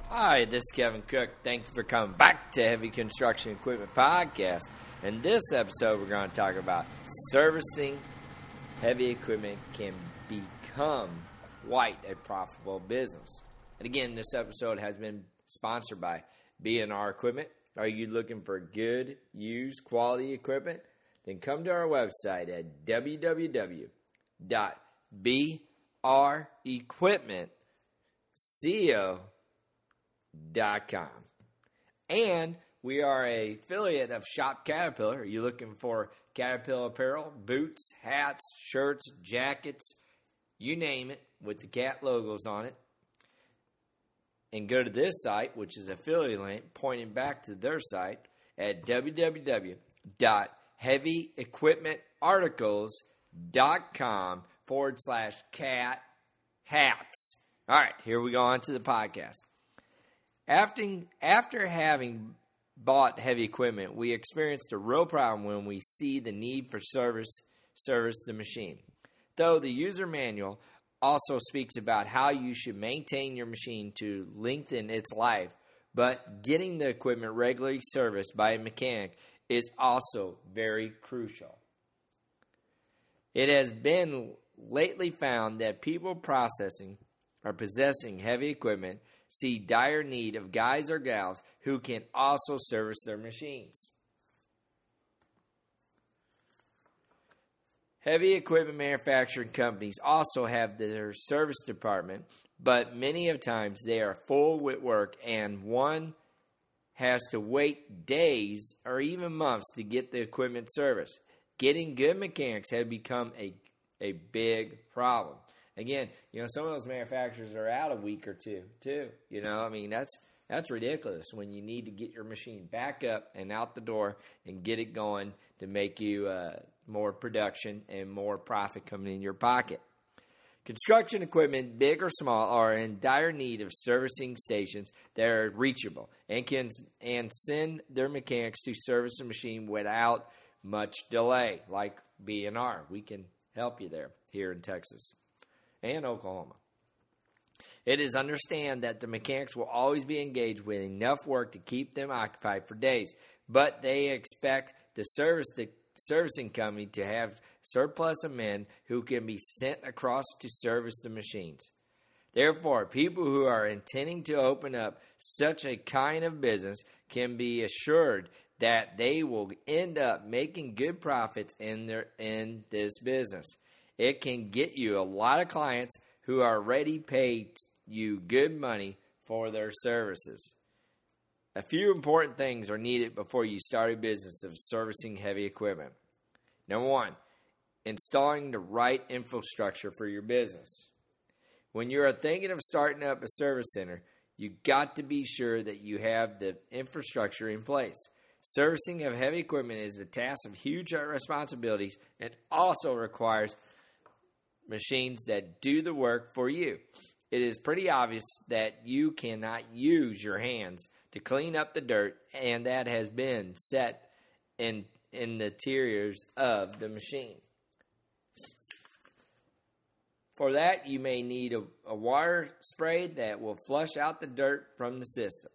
Hi, this is Kevin Cook. Thank you for coming back to Heavy Construction Equipment Podcast. In this episode, we're going to talk about servicing heavy equipment can become quite a profitable business. And again, this episode has been sponsored by B&R Equipment. Are you looking for good, used, quality equipment? Then come to our website at www.brequipmentco.com. And we are an affiliate of Shop Caterpillar. Are you looking for Caterpillar apparel, boots, hats, shirts, jackets, you name it, with the cat logos on it? And go to this site, which is an affiliate link, pointing back to their site at www.heavyequipmentarticles.com/cat hats. All right, here we go on to the podcast. After having bought heavy equipment, we experienced a real problem when we see the need for service the machine. Though the user manual also speaks about how you should maintain your machine to lengthen its life, but getting the equipment regularly serviced by a mechanic is also very crucial. It has been lately found that people possessing heavy equipment see dire need of guys or gals who can also service their machines. Heavy equipment manufacturing companies also have their service department, but many of times they are full with work and one has to wait days or even months to get the equipment serviced. Getting good mechanics has become a big problem. Again, some of those manufacturers are out a week or two, too. That's ridiculous when you need to get your machine back up and out the door and get it going to make you more production and more profit coming in your pocket. Construction equipment, big or small, are in dire need of servicing stations that are reachable and send their mechanics to service the machine without much delay, like B&R. We can help you there here in Texas and Oklahoma. It is understand that the mechanics will always be engaged with enough work to keep them occupied for days, but they expect the servicing company to have surplus of men who can be sent across to service the machines. Therefore, people who are intending to open up such a kind of business can be assured that they will end up making good profits in this business. It can get you a lot of clients who are ready to pay you good money for their services. A few important things are needed before you start a business of servicing heavy equipment. Number one, installing the right infrastructure for your business. When you are thinking of starting up a service center, you've got to be sure that you have the infrastructure in place. Servicing of heavy equipment is a task of huge responsibilities and also requires machines that do the work for you. It is pretty obvious that you cannot use your hands to clean up the dirt, and that has been set in the interiors of the machine. For that, you may need a water spray that will flush out the dirt from the system.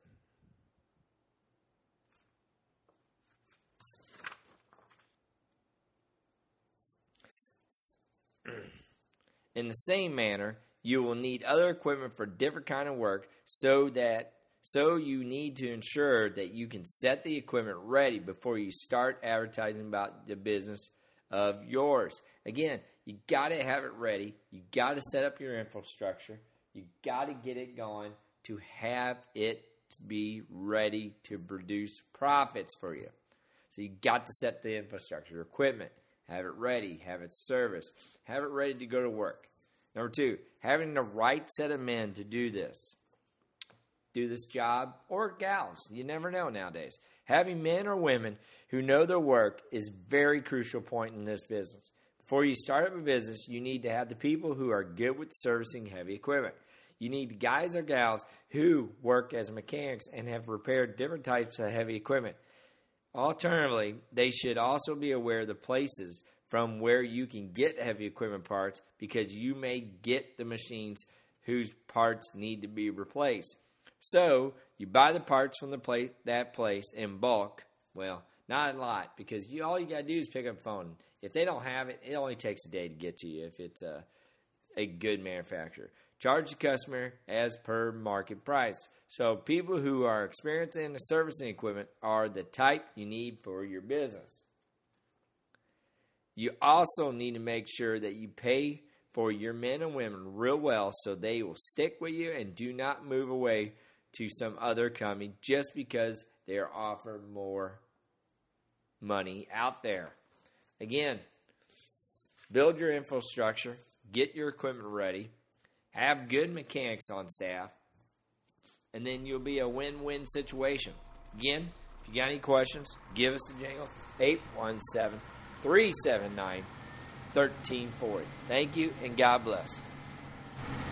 In the same manner, you will need other equipment for different kind of work, so you need to ensure that you can set the equipment ready before you start advertising about the business of yours. Again, you got to have it ready. You got to set up your infrastructure. You got to get it going to have it be ready to produce profits for you. So you got to set the infrastructure, equipment, have it ready, have it serviced, have it ready to go to work. Number two, having the right set of men to do this job, or gals. You never know nowadays. Having men or women who know their work is a very crucial point in this business. Before you start up a business, you need to have the people who are good with servicing heavy equipment. You need guys or gals who work as mechanics and have repaired different types of heavy equipment. Alternatively, they should also be aware of the places from where you can get heavy equipment parts, because you may get the machines whose parts need to be replaced. So you buy the parts from that place in bulk. Well, not a lot, because all you got to do is pick up the phone. If they don't have it, it only takes a day to get to you if it's a good manufacturer. Charge the customer as per market price. So people who are experienced in the servicing equipment are the type you need for your business. You also need to make sure that you pay for your men and women real well so they will stick with you and do not move away to some other company just because they're offered more money out there. Again, build your infrastructure, get your equipment ready, have good mechanics on staff, and then you'll be a win-win situation. Again, if you got any questions, give us a jingle, 817-379-1340. Thank you, and God bless.